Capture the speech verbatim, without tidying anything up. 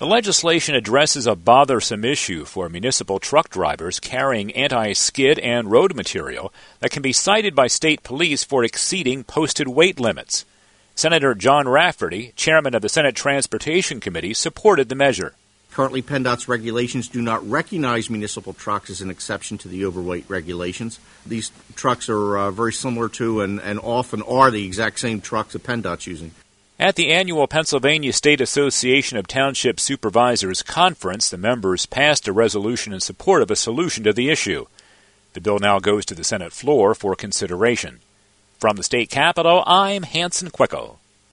The legislation addresses a bothersome issue for municipal truck drivers carrying anti-skid and road material that can be cited by state police for exceeding posted weight limits. Senator John Rafferty, chairman of the Senate Transportation Committee, supported the measure. Currently, PennDOT's regulations do not recognize municipal trucks as an exception to the overweight regulations. These trucks are uh, very similar to and, and often are the exact same trucks that PennDOT's using. At the annual Pennsylvania State Association of Township Supervisors Conference, the members passed a resolution in support of a solution to the issue. The bill now goes to the Senate floor for consideration. From the state capitol, I'm Hanson Quicko.